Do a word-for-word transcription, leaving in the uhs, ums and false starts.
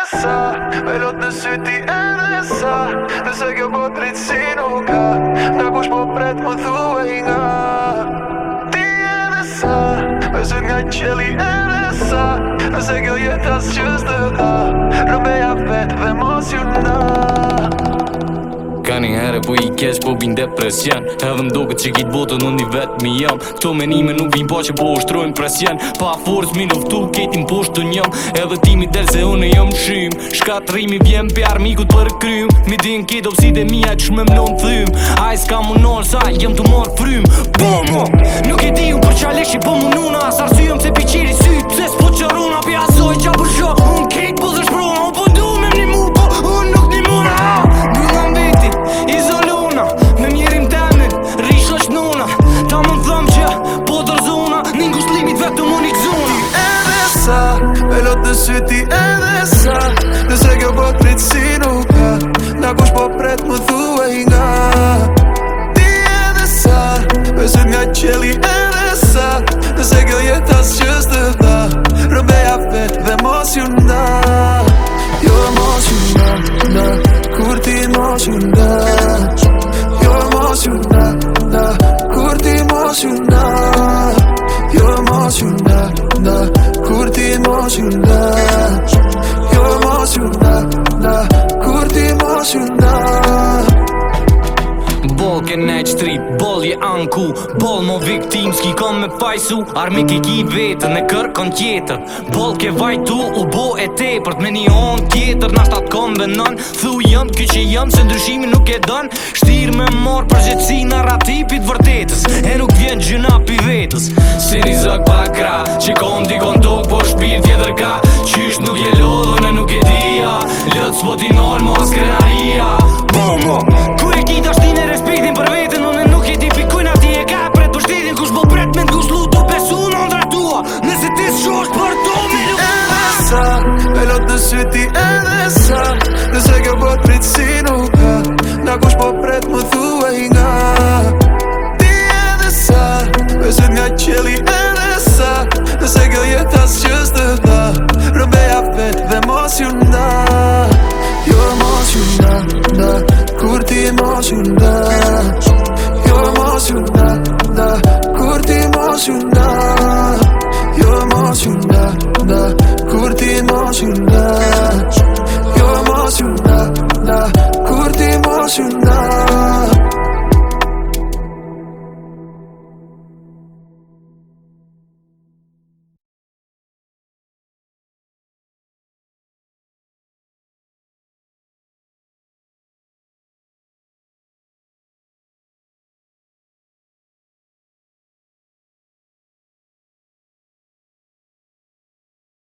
sa, me lot në syti edhe sa, nëse kjo po drejtësi nuk ka, nga kush po pret më thuaj nga. Ti edhe sa, me syt nga qeli edhe sa, nëse kjo jetas qës të dha, rëmbeja vet dhe mos ju na. Ka një herë po i kesh po bin depresion, edhe m'doket që kitë botën unë i vetë mi jam. Këto menime nuk vin pa që po ushtrojnë presion, pa forës mi luftu ketin poshtë të njëm. Edhe ti mi del se unë jam shym, shkatrimi vjen për armikut për krym. Mi din keto psit e mija që shme mlon thym, a i s'ka munor sa jem të marrë frym. Bomo, nuk e di u për qa leshi po mununa, as arsyëm se pi qiri sy, pse s'po qëruna pi asoj qa për shok. Unë kejt po dhe shprona, u po du me m'ni mu, po unë nuk ni muna. Bëllam veti, izoluna, me mjerim temin, rish është nuna. Ta më thëm që po dërzuna, një ngusht limit vetë të munik zuna. Edhe sa, me lot në syti edhe sa, nëse kjo po drejtësi nuk ka, nga kush po pret më thuaj nga. Ti edhe sa, me syt nga qeli edhe sa, nëse kjo jetas qës të dha, rëmbeja vet dhe mos ju na. Jo mos ju na, na, kur ti mos ju na. Jo mos ju na, na, kur ti mos ju na. Jo mos ju na, na, kur ti mos ju na. Jo mos ju na, na, kur ti mos ju na. Bol ke neq street, bol je anku, bol mo viktim s'ki kom me fajsu, armi ke ki vetën e kërkon tjetër. Bol ke vajtu u bo e tepërt, me një on tjetër nashta t'kom venon. Thu jëm ky që jëm se ndryshimi nuk e don, shtir me mor përgjithsi narratipit vërtetës, e nuk vjen gjyna pi vetës. Si rizak pa kra, që kon dikon tok po shpir tjetër ka, qysh nuk je lodhën e nuk e dia, lët s'po ti nol mos krenaria. Bomo, ku e kita shtin e respektin për vetën, unë nuk e tifikujn ati e ka pret për shtetin, kush po pret me t'kush lu do besu në ndra tua, nëse ti s'shosh për to me nuk. Edhe sa, me lot në syti edhe sa, nëse kjo po drejtësi nuk ka, nga kush po pret më thuaj nga. Ti edhe sa, me syt nga qeli edhe sa, nëse kjo jetas qës të dha, rëmbeja vet dhe mos ju na.